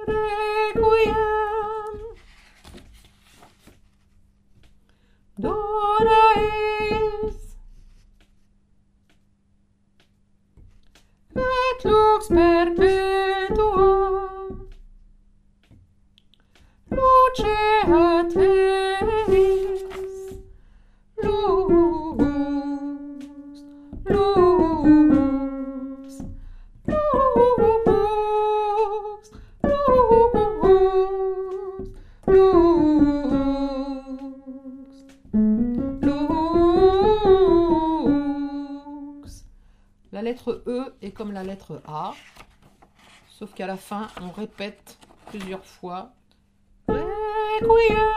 Requiem. Dona eis. Et lux perpetua. Luceat eis. Lux. Lux. Lux. Lux. Lux. Lux. La lettre E est comme la lettre A, sauf qu'à la fin, on répète plusieurs fois. Requiem.